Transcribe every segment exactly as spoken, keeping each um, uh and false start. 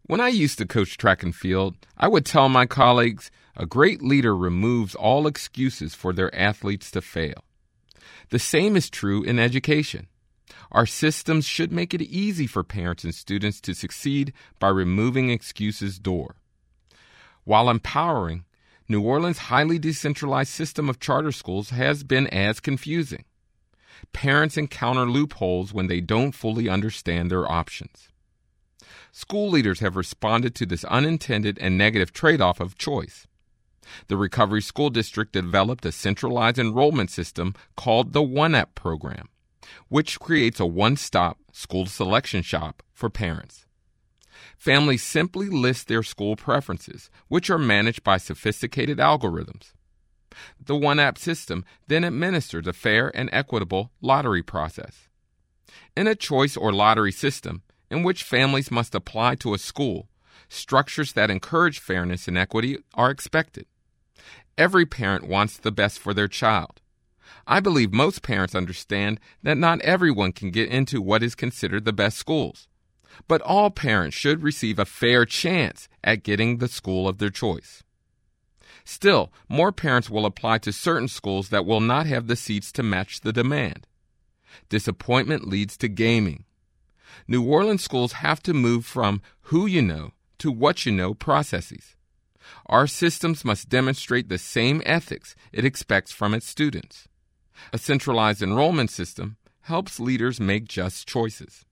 When I used to coach track and field, I would tell my colleagues, a great leader removes all excuses for their athletes to fail. The same is true in education. Our systems should make it easy for parents and students to succeed by removing excuses door. While empowering, New Orleans' highly decentralized system of charter schools has been as confusing. Parents encounter loopholes when they don't fully understand their options. School leaders have responded to this unintended and negative trade-off of choice. The Recovery School District developed a centralized enrollment system called the one app program, which creates a one-stop school selection shop for parents. Families simply list their school preferences, which are managed by sophisticated algorithms. The one app system then administers a fair and equitable lottery process. In a choice or lottery system, in which families must apply to a school, structures that encourage fairness and equity are expected. Every parent wants the best for their child. I believe most parents understand that not everyone can get into what is considered the best schools, but all parents should receive a fair chance at getting the school of their choice. Still, more parents will apply to certain schools that will not have the seats to match the demand. Disappointment leads to gaming. New Orleans schools have to move from who you know to what you know processes. Our systems must demonstrate the same ethics it expects from its students. A centralized enrollment system helps leaders make just choices.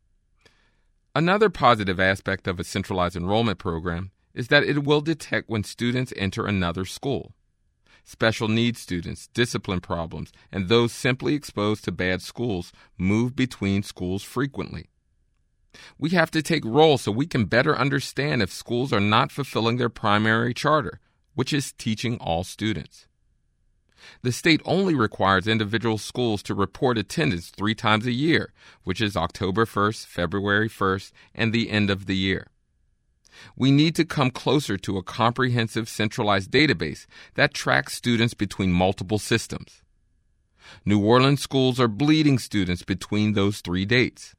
Another positive aspect of a centralized enrollment program is that it will detect when students enter another school. Special needs students, discipline problems, and those simply exposed to bad schools move between schools frequently. We have to take roll so we can better understand if schools are not fulfilling their primary charter, which is teaching all students. The state only requires individual schools to report attendance three times a year, which is October first, February first, and the end of the year. We need to come closer to a comprehensive centralized database that tracks students between multiple systems. New Orleans schools are bleeding students between those three dates.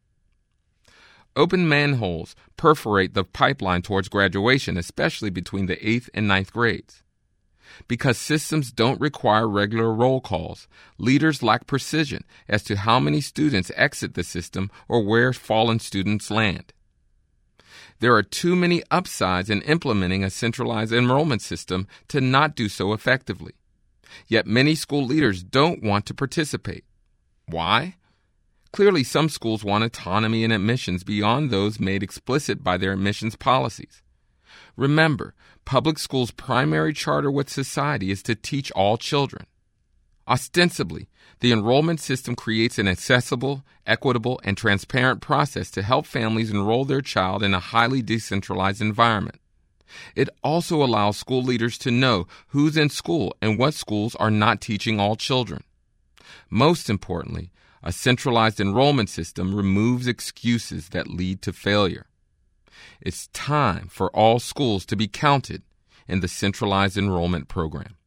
Open manholes perforate the pipeline towards graduation, especially between the eighth and ninth grades. Because systems don't require regular roll calls, leaders lack precision as to how many students exit the system or where fallen students land. There are too many upsides in implementing a centralized enrollment system to not do so effectively. Yet many school leaders don't want to participate. Why? Clearly, some schools want autonomy in admissions beyond those made explicit by their admissions policies. Remember, public schools' primary charter with society is to teach all children. Ostensibly, the enrollment system creates an accessible, equitable, and transparent process to help families enroll their child in a highly decentralized environment. It also allows school leaders to know who's in school and what schools are not teaching all children. Most importantly, a centralized enrollment system removes excuses that lead to failure. It's time for all schools to be counted in the centralized enrollment program.